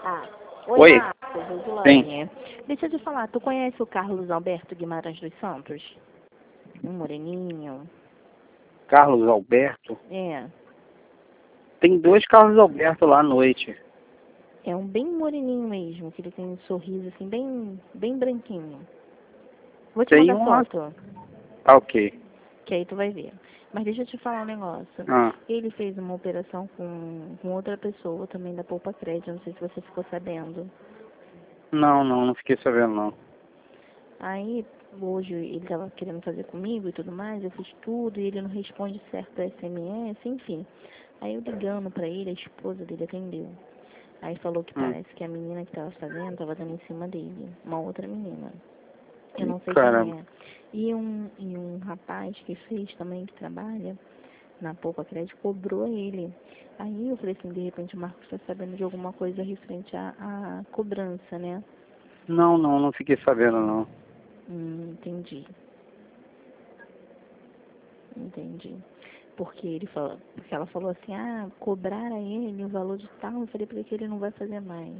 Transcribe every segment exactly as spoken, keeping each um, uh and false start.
Ah, oi, Oi. Marcos, Sim. Rosilane. Deixa eu te falar, tu conhece o Carlos Alberto Guimarães dos Santos? Um moreninho. Carlos Alberto? É. Tem dois Carlos Alberto lá à noite. É um bem moreninho mesmo, que ele tem um sorriso assim, bem, bem branquinho. Vou te Tem mandar uma... foto, Ah, ok. que aí tu vai ver. Mas deixa eu te falar um negócio. Ah. Ele fez uma operação com, com outra pessoa também da Poupa Crédito, não sei se você ficou sabendo. Não, não, não fiquei sabendo não. Aí, hoje, ele estava querendo fazer comigo e tudo mais, eu fiz tudo e ele não responde certo S M S, enfim. Aí eu ligando pra ele, a esposa dele atendeu. Aí falou que Hum. parece que a menina que estava fazendo estava dando em cima dele, uma outra menina. Eu não sei Caramba. quem é. E um, e um rapaz que fez também, que trabalha na Poupa Crédito, cobrou ele. Aí eu falei assim, de repente o Marcos está sabendo de alguma coisa referente à, à cobrança, né? Não, não, não fiquei sabendo não. Hum, entendi. Entendi. Porque ele falou, porque ela falou assim, ah, cobrar a ele o valor de tal, eu falei pra ele que ele não vai fazer mais.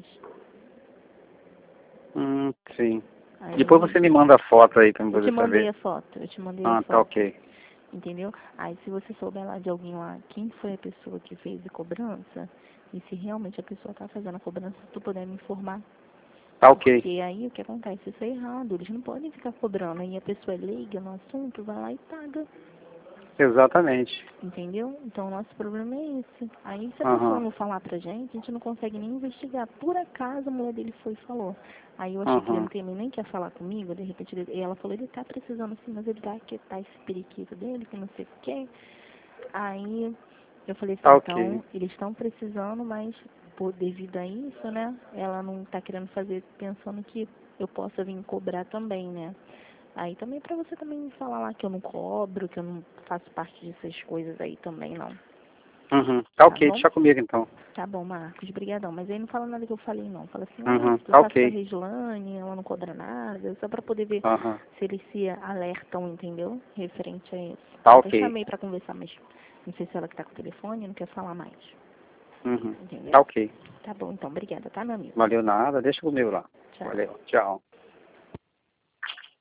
Hum, sim. Aí Depois ele, você me manda a foto aí pra eu eu te poder mandei saber. a foto, eu te mandei a Ah, tá foto, ok. entendeu? Aí se você souber lá de alguém lá, quem foi a pessoa que fez a cobrança, e se realmente a pessoa tá fazendo a cobrança, se tu puder me informar. Tá ok. Porque aí o que acontece, isso é errado, eles não podem ficar cobrando, aí a pessoa é leiga no assunto, vai lá e paga. Exatamente. Entendeu? Então o nosso problema é esse. Aí se a pessoa Aham. não falar pra gente, a gente não consegue nem investigar. Por acaso a mulher dele foi e falou. Aí eu achei que ele não Aham. tem, nem quer falar comigo, de repente ele, e ela falou, ele tá precisando assim, mas ele vai aquietar esse periquito dele, que não sei o quê. Aí eu falei assim, Tá ok. então, eles estão precisando, mas por devido a isso, né, ela não tá querendo fazer pensando que eu possa vir cobrar também, né? Aí também pra você também me falar lá que eu não cobro, que eu não faço parte dessas coisas aí também, não. Uhum. Tá Tá ok, bom? deixa comigo então. Tá bom, Marcos, brigadão. Mas aí não fala nada que eu falei, não. Fala assim, ah, Uhum. tu Tá sabe que a ok. Regiane, ela não cobra nada, só pra poder ver Aham. se eles se alertam, entendeu? Referente a isso. Tá Até ok. chamei pra conversar, mas não sei se ela que tá com o telefone, não quer falar mais. Uhum. Tá Entendeu? ok. Tá bom, então, obrigada, tá, meu amigo? Valeu nada, deixa comigo lá. Tchau. Valeu, tchau.